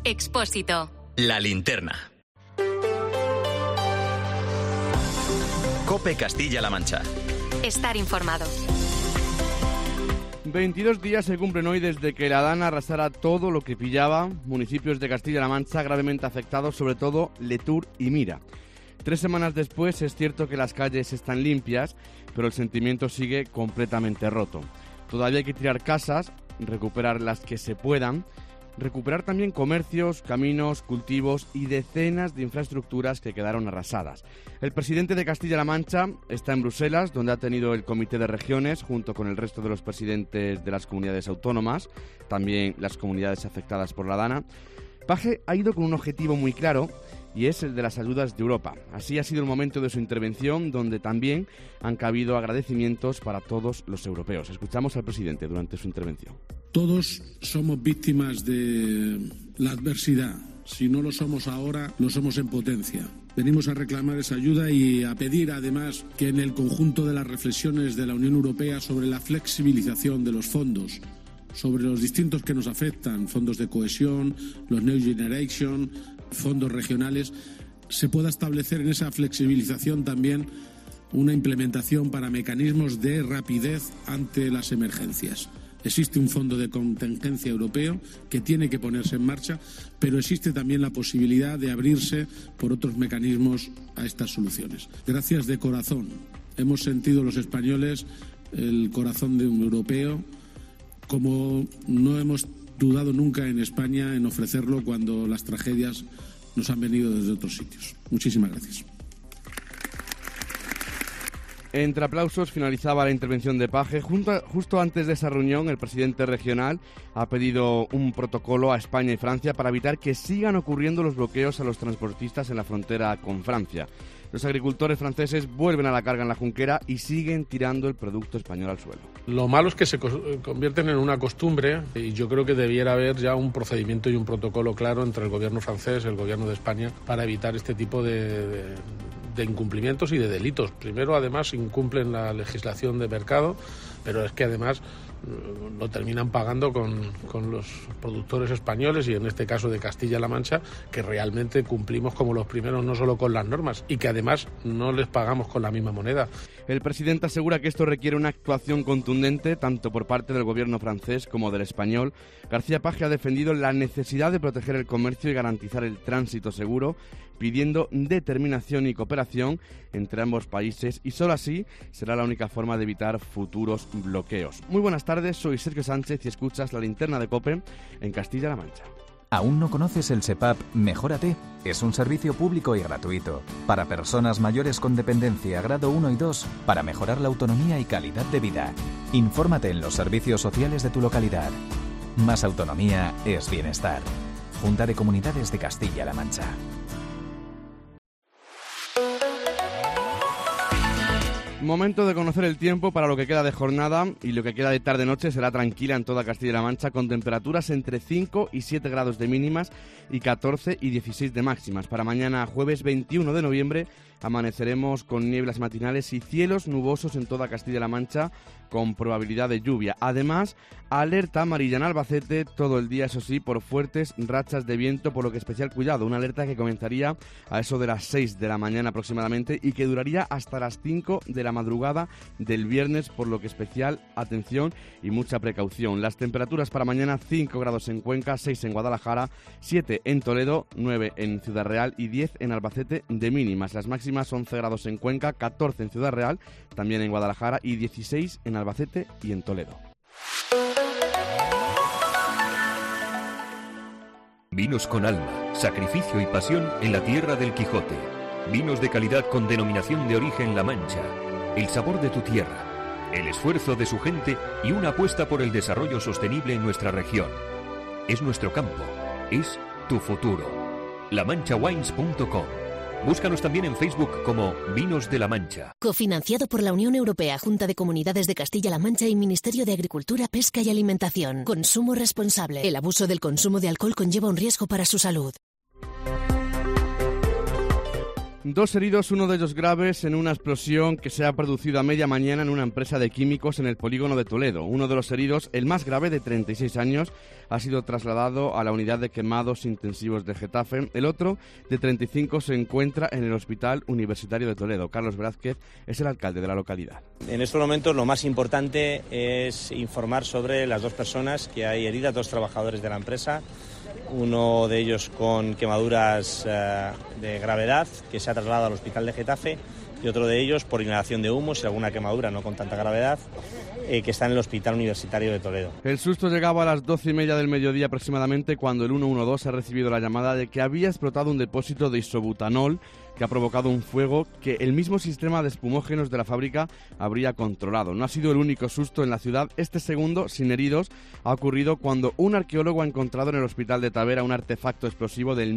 Expósito. La linterna. COPE Castilla-La Mancha. Estar informado. 22 días se cumplen hoy desde que la Dana arrasara todo lo que pillaba. Municipios de Castilla-La Mancha gravemente afectados, sobre todo Letur y Mira. 3 semanas después es cierto que las calles están limpias, pero el sentimiento sigue completamente roto. Todavía hay que tirar casas, recuperar las que se puedan, recuperar también comercios, caminos, cultivos y decenas de infraestructuras que quedaron arrasadas. El presidente de Castilla-La Mancha está en Bruselas, donde ha tenido el Comité de Regiones, junto con el resto de los presidentes de las comunidades autónomas, también las comunidades afectadas por la Dana. Paje ha ido con un objetivo muy claro, y es el de las ayudas de Europa. Así ha sido el momento de su intervención, donde también han cabido agradecimientos para todos los europeos. Escuchamos al presidente durante su intervención. Todos somos víctimas de la adversidad. Si no lo somos ahora, lo somos en potencia. Venimos a reclamar esa ayuda y a pedir, además, que en el conjunto de las reflexiones de la Unión Europea sobre la flexibilización de los fondos, sobre los distintos que nos afectan, fondos de cohesión, los Next Generation, fondos regionales, se pueda establecer en esa flexibilización también una implementación para mecanismos de rapidez ante las emergencias. Existe un fondo de contingencia europeo que tiene que ponerse en marcha, pero existe también la posibilidad de abrirse por otros mecanismos a estas soluciones. Gracias de corazón. Hemos sentido los españoles el corazón de un europeo, como no hemos dudado nunca en España en ofrecerlo cuando las tragedias nos han venido desde otros sitios. Muchísimas gracias. Entre aplausos finalizaba la intervención de Paje. Justo antes de esa reunión, el presidente regional ha pedido un protocolo a España y Francia para evitar que sigan ocurriendo los bloqueos a los transportistas en la frontera con Francia. Los agricultores franceses vuelven a la carga en la Junquera y siguen tirando el producto español al suelo. Lo malo es que se convierten en una costumbre y yo creo que debiera haber ya un procedimiento y un protocolo claro entre el gobierno francés y el gobierno de España para evitar este tipo de incumplimientos y de delitos. Primero, además, incumplen la legislación de mercado, pero es que además lo terminan pagando con los productores españoles y en este caso de Castilla-La Mancha, que realmente cumplimos como los primeros no solo con las normas y que además no les pagamos con la misma moneda. El presidente asegura que esto requiere una actuación contundente tanto por parte del gobierno francés como del español. García Paje ha defendido la necesidad de proteger el comercio y garantizar el tránsito seguro, pidiendo determinación y cooperación entre ambos países, y solo así será la única forma de evitar futuros bloqueos. Muy buenas tardes, soy Sergio Sánchez y escuchas La Linterna de COPE en Castilla-La Mancha. ¿Aún no conoces el SEPAP Mejórate? Es un servicio público y gratuito para personas mayores con dependencia grado 1 y 2 para mejorar la autonomía y calidad de vida. Infórmate en los servicios sociales de tu localidad. Más autonomía es bienestar. Junta de Comunidades de Castilla-La Mancha. Momento de conocer el tiempo para lo que queda de jornada, y lo que queda de tarde-noche será tranquila en toda Castilla-La Mancha, con temperaturas entre 5 y 7 grados de mínimas y 14 y 16 de máximas. Para mañana, jueves 21 de noviembre, amaneceremos con nieblas matinales y cielos nubosos en toda Castilla-La Mancha, con probabilidad de lluvia. Además, alerta amarilla en Albacete todo el día, eso sí, por fuertes rachas de viento, por lo que especial cuidado. Una alerta que comenzaría a eso de las 6 de la mañana aproximadamente y que duraría hasta las 5 de la madrugada del viernes, por lo que especial atención y mucha precaución. Las temperaturas para mañana: 5 grados en Cuenca, 6 en Guadalajara, 7 en Toledo, 9 en Ciudad Real y 10 en Albacete de mínimas. Las máximas: 11 grados en Cuenca, 14 en Ciudad Real, también en Guadalajara, y 16 en Albacete y en Toledo. Vinos con alma, sacrificio y pasión en la tierra del Quijote. Vinos de calidad con denominación de origen La Mancha. El sabor de tu tierra, el esfuerzo de su gente y una apuesta por el desarrollo sostenible en nuestra región. Es nuestro campo, es tu futuro. lamanchawines.com. Búscanos también en Facebook como Vinos de la Mancha. Cofinanciado por la Unión Europea, Junta de Comunidades de Castilla-La Mancha y Ministerio de Agricultura, Pesca y Alimentación. Consumo responsable. El abuso del consumo de alcohol conlleva un riesgo para su salud. 2 heridos, uno de ellos graves, en una explosión que se ha producido a media mañana en una empresa de químicos en el polígono de Toledo. Uno de los heridos, el más grave, de 36 años, ha sido trasladado a la unidad de quemados intensivos de Getafe. El otro, de 35, se encuentra en el Hospital Universitario de Toledo. Carlos Velázquez es el alcalde de la localidad. En estos momentos lo más importante es informar sobre las 2 personas que hay heridas, 2 trabajadores de la empresa. Uno de ellos con quemaduras de gravedad, que se ha trasladado al hospital de Getafe, y otro de ellos por inhalación de humos y alguna quemadura no con tanta gravedad, que está en el Hospital Universitario de Toledo. El susto llegaba a las 12:30 del mediodía aproximadamente, cuando el 112 ha recibido la llamada de que había explotado un depósito de isobutanol que ha provocado un fuego que el mismo sistema de espumógenos de la fábrica habría controlado. No ha sido el único susto en la ciudad. Este segundo, sin heridos, ha ocurrido cuando un arqueólogo ha encontrado en el hospital de Tavera un artefacto explosivo del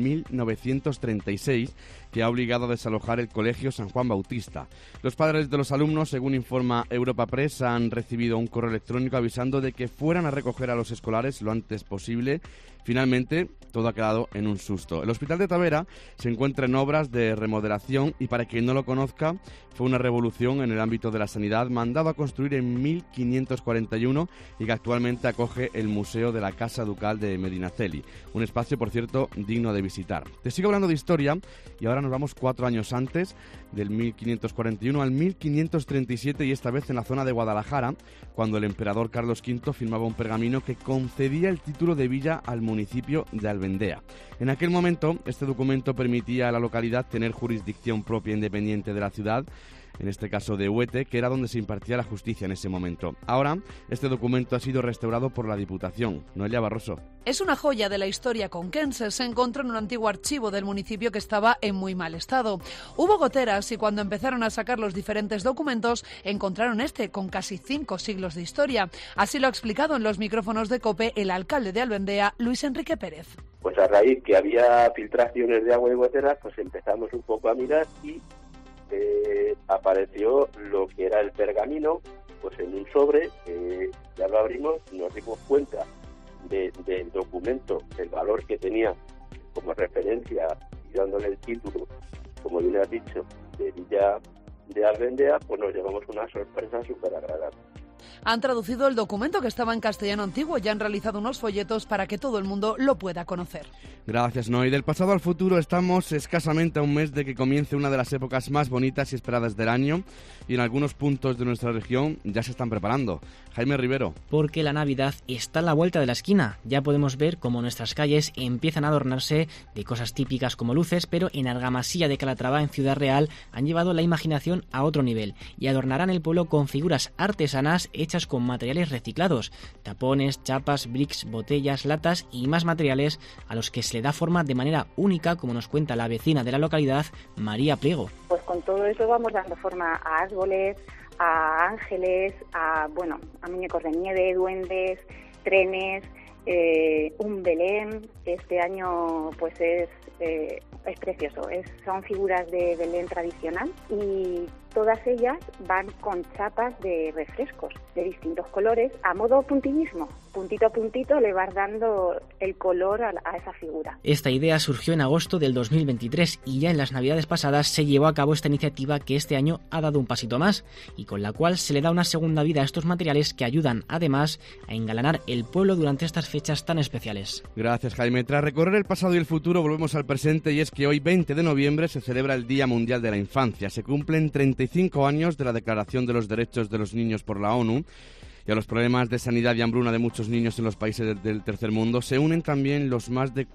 1936 que ha obligado a desalojar el colegio San Juan Bautista. Los padres de los alumnos, según informa Europa Press, han recibido un correo electrónico avisando de que fueran a recoger a los escolares lo antes posible. Finalmente, todo ha quedado en un susto. El hospital de Tavera se encuentra en obras de remodelación y, para quien no lo conozca, fue una revolución en el ámbito de la sanidad, mandado a construir en 1541 y que actualmente acoge el Museo de la Casa Ducal de Medinaceli. Un espacio, por cierto, digno de visitar. Te sigo hablando de historia y ahora nos vamos 4 años antes, del 1541 al 1537, y esta vez en la zona de Guadalajara, cuando el emperador Carlos V firmaba un pergamino que concedía el título de villa al municipio de Albendea. En aquel momento, este documento permitía a la localidad tener jurisdicción propia independiente de la ciudad, en este caso de Huete, que era donde se impartía la justicia en ese momento. Ahora, este documento ha sido restaurado por la Diputación. Noelia Barroso. Es una joya de la historia conquense. Se encontró en un antiguo archivo del municipio que estaba en muy mal estado. Hubo goteras y cuando empezaron a sacar los diferentes documentos, encontraron este con casi 5 siglos de historia. Así lo ha explicado en los micrófonos de COPE el alcalde de Albendea, Luis Enrique Pérez. Pues a raíz que había filtraciones de agua y goteras, pues empezamos un poco a mirar y apareció lo que era el pergamino, pues en un sobre, ya lo abrimos y nos dimos cuenta del documento, el valor que tenía como referencia y dándole el título, como bien has dicho, de Villa de Albendea, pues nos llevamos una sorpresa súper agradable. Han traducido el documento que estaba en castellano antiguo y han realizado unos folletos para que todo el mundo lo pueda conocer. Gracias, Noé. Del pasado al futuro estamos escasamente a un mes de que comience una de las épocas más bonitas y esperadas del año, y en algunos puntos de nuestra región ya se están preparando. Jaime Rivero. Porque la Navidad está a la vuelta de la esquina. Ya podemos ver cómo nuestras calles empiezan a adornarse de cosas típicas como luces, pero en Argamasilla de Calatrava, en Ciudad Real, han llevado la imaginación a otro nivel y adornarán el pueblo con figuras artesanas hechas con materiales reciclados, tapones, chapas, bricks, botellas, latas y más materiales a los que se le da forma de manera única, como nos cuenta la vecina de la localidad, María Pliego. Pues con todo eso vamos dando forma a árboles, a ángeles, a muñecos de nieve, duendes, trenes, un Belén. Este año pues es precioso, son figuras de Belén tradicional y todas ellas van con chapas de refrescos de distintos colores, a modo puntillismo. Puntito a puntito le vas dando el color a esa figura. Esta idea surgió en agosto del 2023 y ya en las Navidades pasadas se llevó a cabo esta iniciativa que este año ha dado un pasito más y con la cual se le da una segunda vida a estos materiales que ayudan además a engalanar el pueblo durante estas fechas tan especiales. Gracias, Jaime. Tras recorrer el pasado y el futuro, volvemos al presente, y es que hoy, 20 de noviembre, se celebra el Día Mundial de la Infancia. Se cumplen 35 años de la Declaración de los Derechos de los Niños por la ONU, y a los problemas de sanidad y hambruna de muchos niños en los países del tercer mundo se unen también los más de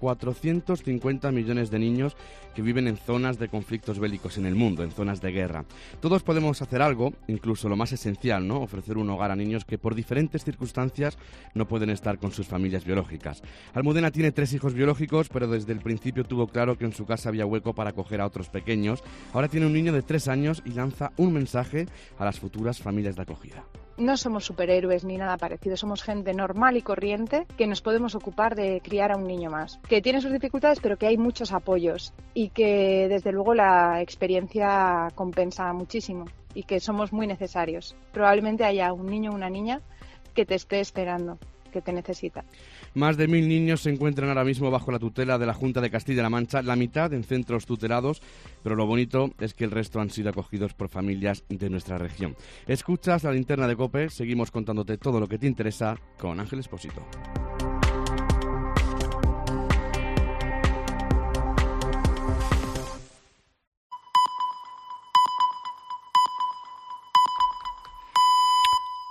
450 millones de niños que viven en zonas de conflictos bélicos en el mundo, en zonas de guerra. Todos podemos hacer algo, incluso lo más esencial, ¿no? Ofrecer un hogar a niños que por diferentes circunstancias no pueden estar con sus familias biológicas. Almudena tiene 3 hijos biológicos, pero desde el principio tuvo claro que en su casa había hueco para acoger a otros pequeños. Ahora tiene un niño de 3 años y lanza un mensaje a las futuras familias de acogida. No somos superhéroes ni nada parecido, somos gente normal y corriente que nos podemos ocupar de criar a un niño más, que tiene sus dificultades pero que hay muchos apoyos y que desde luego la experiencia compensa muchísimo y que somos muy necesarios. Probablemente haya un niño o una niña que te esté esperando, que te necesitan. Más de 1.000 niños se encuentran ahora mismo bajo la tutela de la Junta de Castilla-La Mancha, la mitad en centros tutelados, pero lo bonito es que el resto han sido acogidos por familias de nuestra región. Escuchas la linterna de COPE, seguimos contándote todo lo que te interesa con Ángel Expósito.